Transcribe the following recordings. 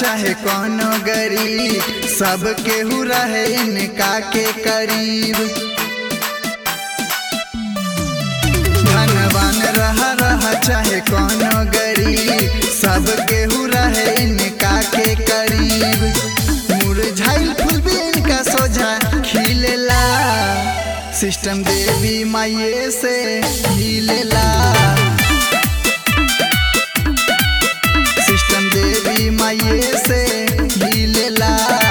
चाहे कोनो गरीब, सब केहू रहे इनका के करीब। धनवान रहा चाहे कोनो गरीब, सब केहू रहे इनका के करीब। मुरझाइल फूल भी इनका सोझा खिलेला, सिस्टम देवी माये से हिलेला। सिस्टम देवी माये से हिलेला।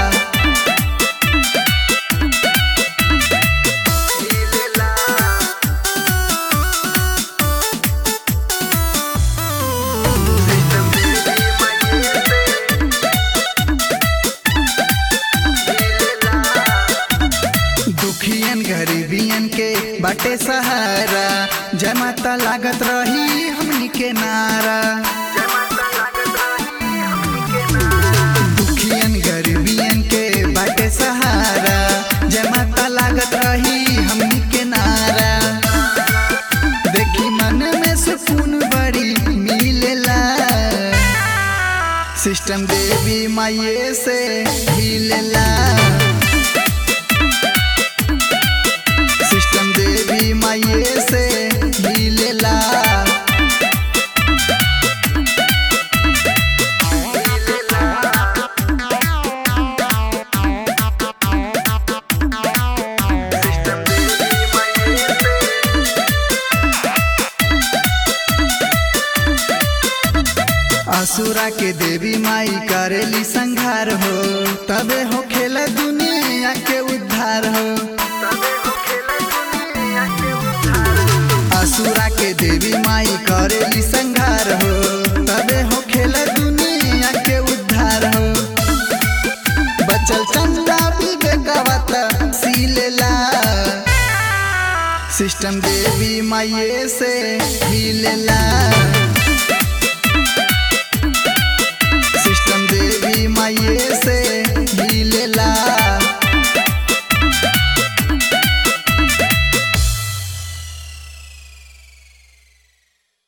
दुखियन गरीबियन के बाटे सहारा, जमाता लागत रही हमनी के नारा। दुखियन गरीबियन के बाटे सहारा, जमाता लागत रही हमनी के नारा। देखी मन में सुकून बड़ी मिलेला, सिस्टम देवी माये से हिलेला। सिस्टम देवी माये से हिलेला। असुरा के देवी माई करेली संघार हो, तबे हो खेला दुनिया के उद्धार हो। असुरा के देवी माई करेली संघार हो, तबे हो खेला दुनिया के उद्धार हो। बचल चंदा विवेकवत सिलेला, सिस्टम देवी माये से हिलेला।